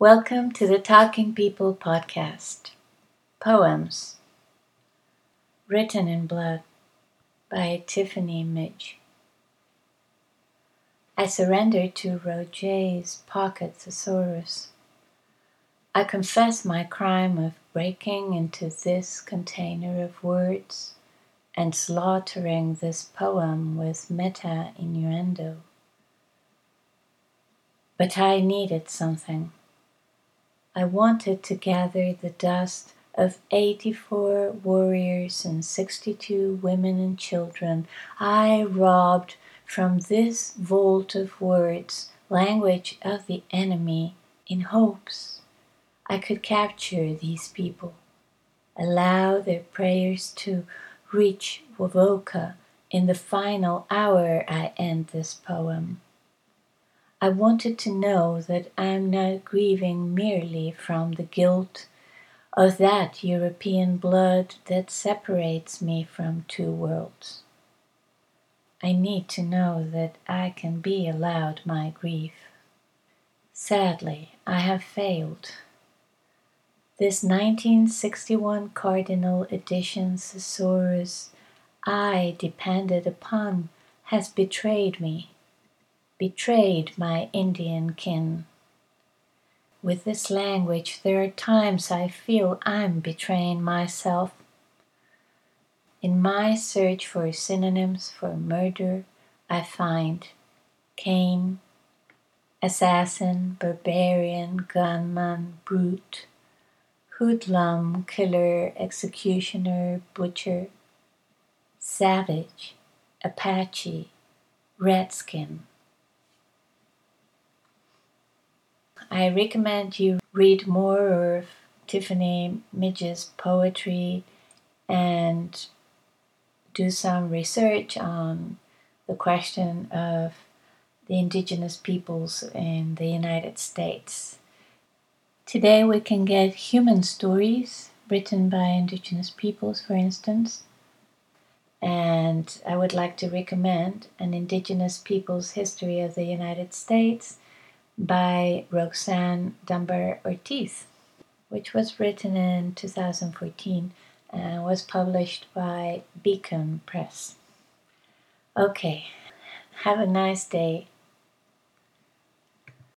Welcome to the Talking People podcast. Poems Written in Blood by Tiffany Midge. I surrender to Roget's pocket thesaurus. I confess my crime of breaking into this container of words and slaughtering this poem with meta-innuendo. But I needed something. I wanted to gather the dust of 84 warriors and 62 women and children I robbed from this vault of words, language of the enemy, in hopes I could capture these people, allow their prayers to reach Wovoka in the final hour I end this poem. I wanted to know that I'm not grieving merely from the guilt of that European blood that separates me from two worlds. I need to know that I can be allowed my grief. Sadly, I have failed. This 1961 Cardinal edition thesaurus I depended upon has betrayed me. Betrayed my Indian kin. With this language, there are times I feel I'm betraying myself. In my search for synonyms for murder, I find Cain, assassin, barbarian, gunman, brute, hoodlum, killer, executioner, butcher, savage, Apache, redskin. I recommend you read more of Tiffany Midge's poetry and do some research on the question of the indigenous peoples in the United States. Today we can get human stories written by indigenous peoples, for instance. And I would like to recommend An Indigenous Peoples History of the United States by Roxanne Dunbar Ortiz, which was written in 2014 and was published by Beacon Press. Okay, have a nice day.